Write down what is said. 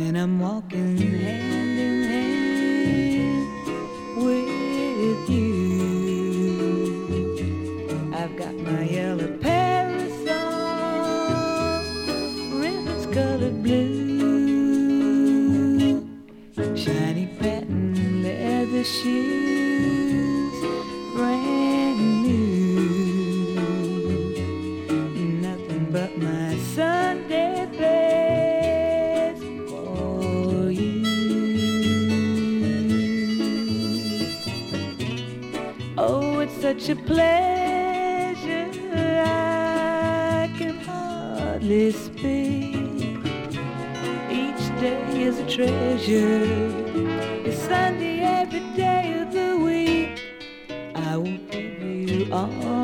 and I'm walking hand in hand with you. I've got my yellow parasol, ribbons colored blue, shiny patent leather shoes, brand new. Nothing but my Sunday best for you. Oh, it's such a pleasure I can hardly speak. Each day is a treasure. It's Sunday every day of the week. I will give you all